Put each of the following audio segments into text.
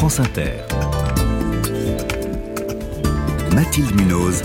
France Inter. Mathilde Munoz.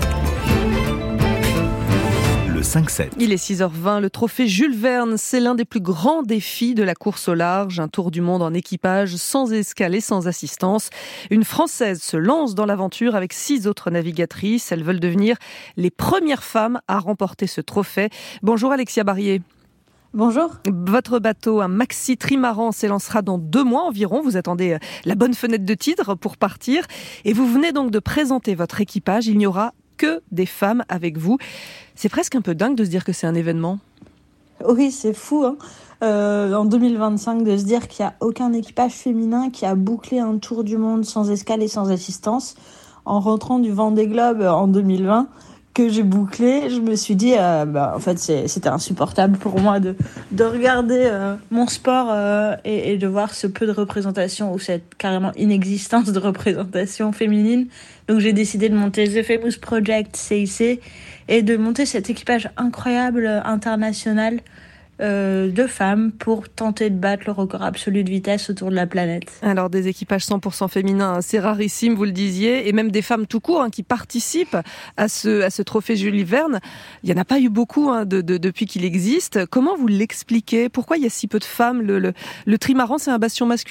Le 5-7. Il est 6h20, le trophée Jules Verne, c'est l'un des plus grands défis de la course au large, un tour du monde en équipage, sans escale et sans assistance. Une Française se lance dans l'aventure avec 6 autres navigatrices. Elles veulent devenir les premières femmes à remporter ce trophée. Bonjour Alexia Barrier. Bonjour. Votre bateau, un maxi trimaran, s'élancera dans 2 mois environ. Vous attendez la bonne fenêtre de tir pour partir. Et vous venez donc de présenter votre équipage. Il n'y aura que des femmes avec vous. C'est presque un peu dingue de se dire que c'est un événement. Oui, c'est fou, hein. En 2025, de se dire qu'il n'y a aucun équipage féminin qui a bouclé un tour du monde sans escale et sans assistance. En rentrant du Vendée Globe en 2020, que j'ai bouclé, je me suis dit, en fait, c'était insupportable pour moi de regarder mon sport et de voir ce peu de représentation ou cette carrément inexistence de représentation féminine. Donc j'ai décidé de monter The Famous Project CIC et de monter cet équipage incroyable international de femmes pour tenter de battre le record absolu de vitesse autour de la planète. Alors des équipages 100% féminins, c'est rarissime, vous le disiez, et même des femmes tout court qui participent à ce trophée Jules Verne. Il n'y en a pas eu beaucoup depuis qu'il existe. Comment vous l'expliquez ? Pourquoi il y a si peu de femmes ? Le trimaran, c'est un bastion masculin ?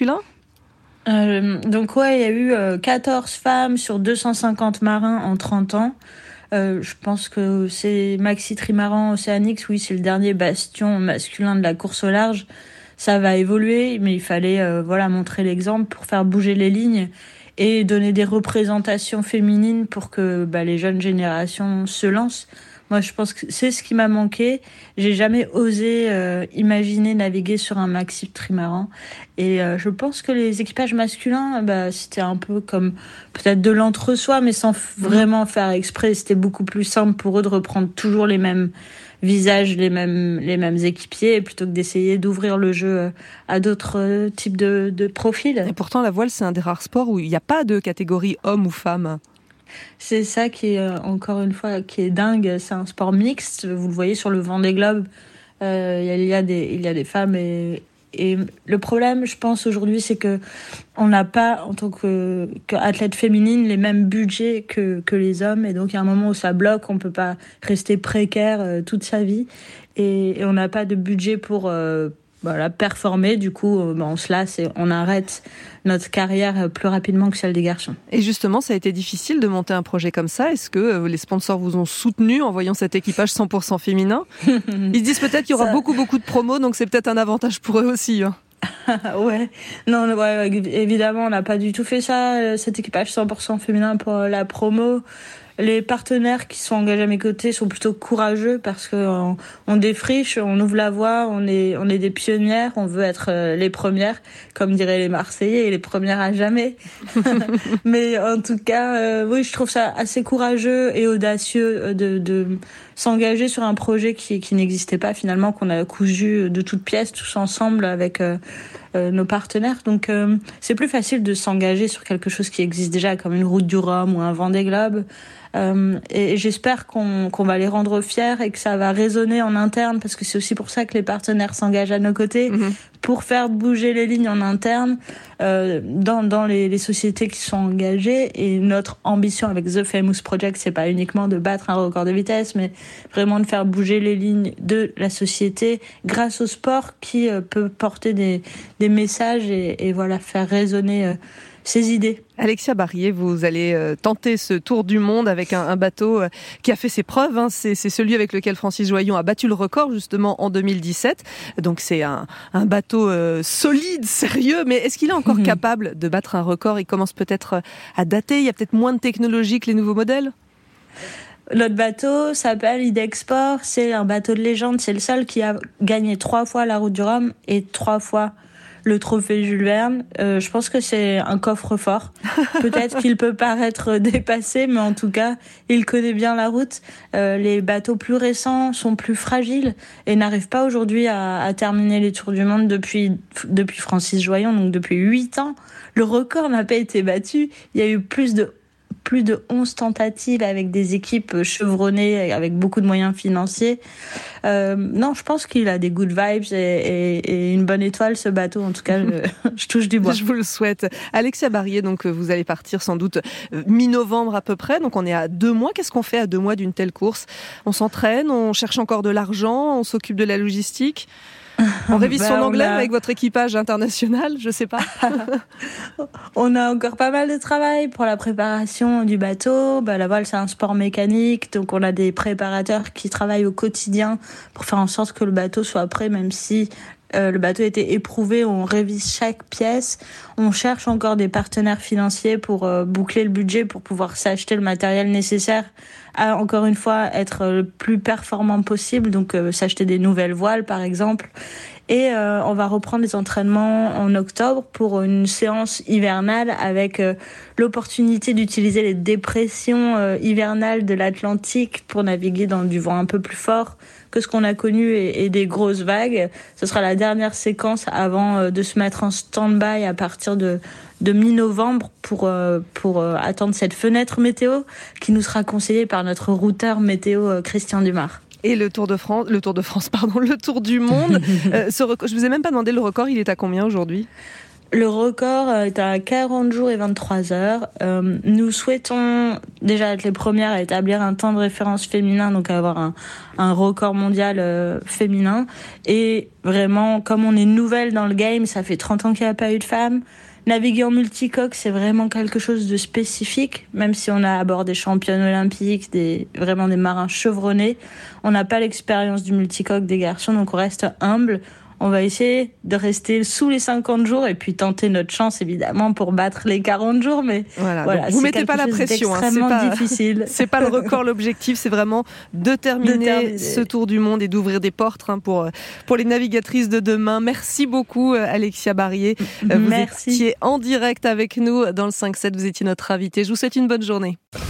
Donc ouais, il y a eu 14 femmes sur 250 marins en 30 ans. Je pense que c'est Maxi Trimaran Oceanix, oui, c'est le dernier bastion masculin de la course au large. Ça va évoluer, mais il fallait montrer l'exemple pour faire bouger les lignes et donner des représentations féminines pour que les jeunes générations se lancent. Moi, je pense que c'est ce qui m'a manqué. J'ai jamais osé imaginer naviguer sur un maxi trimaran. Et je pense que les équipages masculins, c'était un peu comme peut-être de l'entre-soi, mais sans vraiment faire exprès. C'était beaucoup plus simple pour eux de reprendre toujours les mêmes visages, les mêmes équipiers, plutôt que d'essayer d'ouvrir le jeu à d'autres types de profils. Et pourtant, la voile, c'est un des rares sports où il n'y a pas de catégorie homme ou femme. C'est ça qui est, encore une fois, qui est dingue. C'est un sport mixte. Vous le voyez sur le Vendée Globe. Il y a des femmes et le problème, je pense, aujourd'hui, c'est que on n'a pas, en tant qu'athlète féminine, les mêmes budgets que les hommes. Et donc, il y a un moment où ça bloque. On peut pas rester précaire toute sa vie. Et on n'a pas de budget pour performer. Du coup, on se lasse et on arrête notre carrière plus rapidement que celle des garçons. Et justement, ça a été difficile de monter un projet comme ça. Est-ce que les sponsors vous ont soutenu en voyant cet équipage 100% féminin ? Ils disent peut-être qu'il y aura beaucoup de promos, donc c'est peut-être un avantage pour eux aussi. Ouais, non, évidemment, on n'a pas du tout fait ça, cet équipage 100% féminin pour la promo. Les partenaires qui sont engagés à mes côtés sont plutôt courageux parce que on défriche, on ouvre la voie, on est des pionnières, on veut être les premières, comme diraient les Marseillais, et les premières à jamais. Mais en tout cas, oui, je trouve ça assez courageux et audacieux de s'engager sur un projet qui n'existait pas finalement, qu'on a cousu de toutes pièces, tous ensemble avec nos partenaires. Donc c'est plus facile de s'engager sur quelque chose qui existe déjà, comme une route du Rhum ou un Vendée Globe. Et j'espère qu'on va les rendre fiers et que ça va résonner en interne, parce que c'est aussi pour ça que les partenaires s'engagent à nos côtés, pour faire bouger les lignes en interne dans les sociétés qui sont engagées. Et notre ambition avec The Famous Project, c'est pas uniquement de battre un record de vitesse, mais vraiment de faire bouger les lignes de la société grâce au sport qui peut porter des messages et faire résonner ces idées. Alexia Barrier, vous allez tenter ce tour du monde avec un bateau qui a fait ses preuves. C'est celui avec lequel Francis Joyon a battu le record justement en 2017. Donc c'est un bateau solide, sérieux. Mais est-ce qu'il est encore capable de battre un record ? Il commence peut-être à dater. Il y a peut-être moins de technologie que les nouveaux modèles ? Notre bateau s'appelle Idexport. C'est un bateau de légende. C'est le seul qui a gagné 3 fois la route du Rhum et 3 fois le trophée Jules Verne. Je pense que c'est un coffre-fort. Peut-être qu'il peut paraître dépassé, mais en tout cas, il connaît bien la route. Les bateaux plus récents sont plus fragiles et n'arrivent pas aujourd'hui à terminer les tours du monde depuis Francis Joyon, donc depuis 8 ans. Le record n'a pas été battu. Il y a eu plus de plus de 11 tentatives avec des équipes chevronnées, avec beaucoup de moyens financiers. Non, je pense qu'il a des good vibes et une bonne étoile, ce bateau. En tout cas, je touche du bois. Je vous le souhaite. Alexia Barrier, donc vous allez partir sans doute mi-novembre à peu près. Donc on est à 2 mois. Qu'est-ce qu'on fait à 2 mois d'une telle course? On s'entraîne, on cherche encore de l'argent, on s'occupe de la logistique. On révise son anglais avec votre équipage international, je sais pas. On a encore pas mal de travail pour la préparation du bateau. La voile, c'est un sport mécanique, donc on a des préparateurs qui travaillent au quotidien pour faire en sorte que le bateau soit prêt, même si le bateau a été éprouvé. On révise chaque pièce. On cherche encore des partenaires financiers pour boucler le budget, pour pouvoir s'acheter le matériel nécessaire à, encore une fois, être le plus performant possible. Donc, s'acheter des nouvelles voiles, par exemple. Et on va reprendre les entraînements en octobre pour une séance hivernale avec l'opportunité d'utiliser les dépressions hivernales de l'Atlantique pour naviguer dans du vent un peu plus fort que ce qu'on a connu et des grosses vagues. Ce sera la dernière séquence avant de se mettre en stand-by à partir de mi-novembre pour attendre cette fenêtre météo qui nous sera conseillée par notre routeur météo Christian Dumas. Et le Tour du monde. Je vous ai même pas demandé le record, il est à combien aujourd'hui ? Le record est à 40 jours et 23 heures. Nous souhaitons déjà être les premières à établir un temps de référence féminin, donc avoir un record mondial féminin. Et vraiment, comme on est nouvelle dans le game, ça fait 30 ans qu'il n'y a pas eu de femmes. Naviguer en multicoque, c'est vraiment quelque chose de spécifique, même si on a à bord des championnes olympiques, vraiment des marins chevronnés. On n'a pas l'expérience du multicoque des garçons, donc on reste humble. On va essayer de rester sous les 50 jours et puis tenter notre chance, évidemment, pour battre les 40 jours. Mais voilà, vous mettez pas la pression. C'est pas difficile. C'est pas le record l'objectif, c'est vraiment de terminer ce tour du monde et d'ouvrir des portes pour les navigatrices de demain. Merci beaucoup, Alexia Barrier. Vous étiez en direct avec nous dans le 5-7. Vous étiez notre invitée. Je vous souhaite une bonne journée.